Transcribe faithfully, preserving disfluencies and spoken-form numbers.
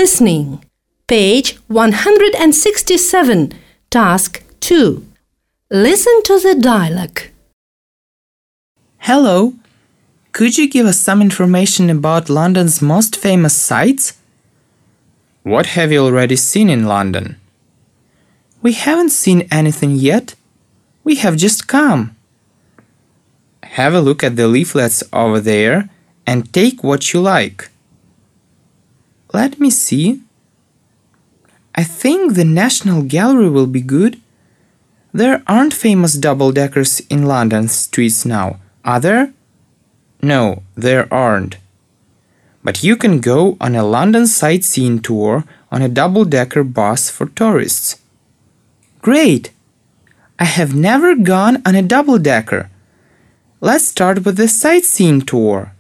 listening. Page one hundred sixty-seven, Task two. Listen to the dialogue. Hello. Could you give us some information about London's most famous sights? What have you already seen in London? We haven't seen anything yet. We have just come. Have a look at the leaflets over there and take what you like. Let me see. I think the National Gallery will be good. There aren't famous double-deckers in London streets now, are there? No, there aren't. But you can go on a London sightseeing tour on a double-decker bus for tourists. Great! I have never gone on a double-decker. Let's start with the sightseeing tour.